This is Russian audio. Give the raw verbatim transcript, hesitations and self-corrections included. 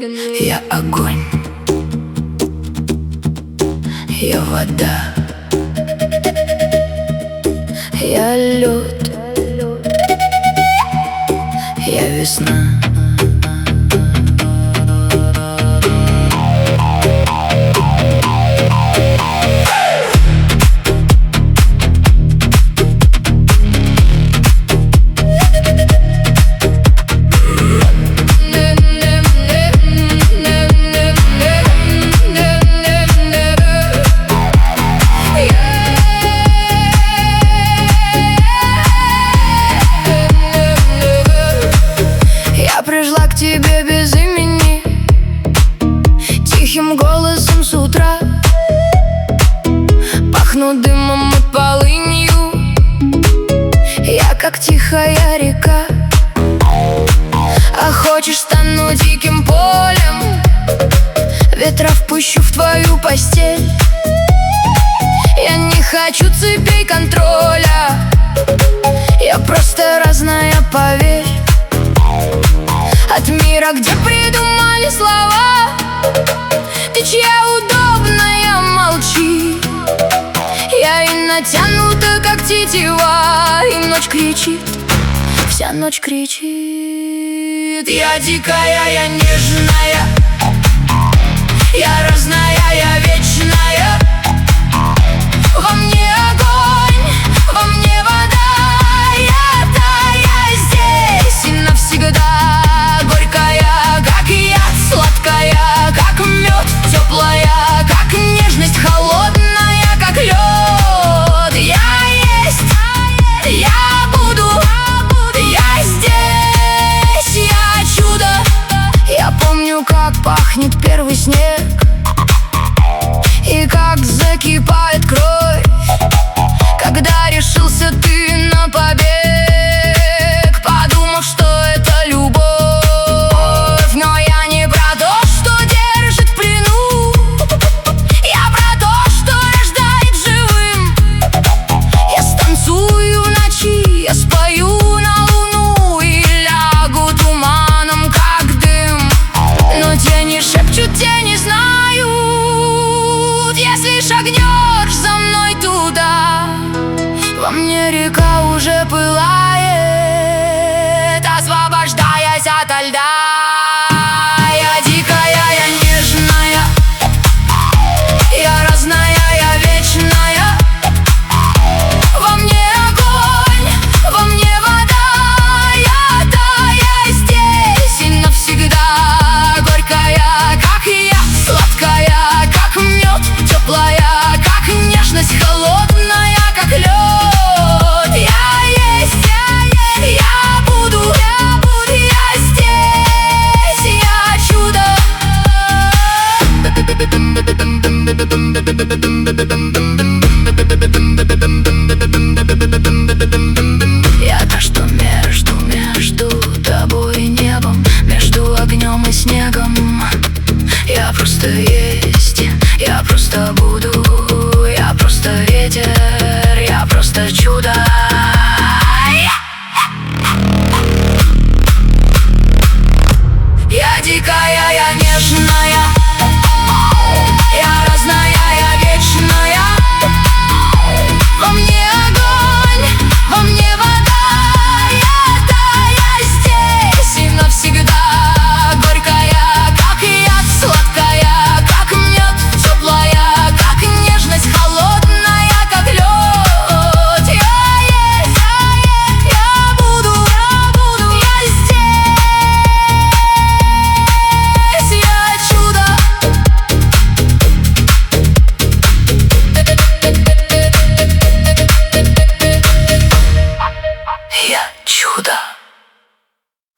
Я огонь, я вода, я лед, я весна. Пришла к тебе без имени, тихим голосом с утра. Пахну дымом и полынью, я как тихая река. А хочешь, стану диким полем, ветра впущу в твою постель. Я не хочу цепей контроля, я просто разная, поверь. От мира, где придумали слова, ты чья удобная, молчи. Я и натянута, как тетива, и ночь кричит, вся ночь кричит. Я дикая, я нежная, я разная, я вечная. Во мне огонь, во мне вода, я тая здесь и навсегда. Пахнет первый снег, и как закипает кровь, когда решился ты на побег, подумав, что это любовь. Но я не про то, что держит в плену, я про то, что рождает живым. Я станцую в ночи, я спою на луну и лягу туманом, как дым. Но тени шепчут, тени знают, если шагнешь за мной туда, во мне река уже пылает, освобождаясь ото льда. Я дикая, я нежная, я разная, я вечная. Во мне огонь, во мне вода, я тая здесь и навсегда. Горькая, как я, сладкая, как мед, теплая, как нежность, холодная, как лед. Я есть, я, есть, я буду, я буду, я здесь, я чудо. Я то, что между, между тобой и небом, между огнем и снегом. Я просто есть, я просто буду, я просто ветер, я просто чудо. Я дикая, я нежная,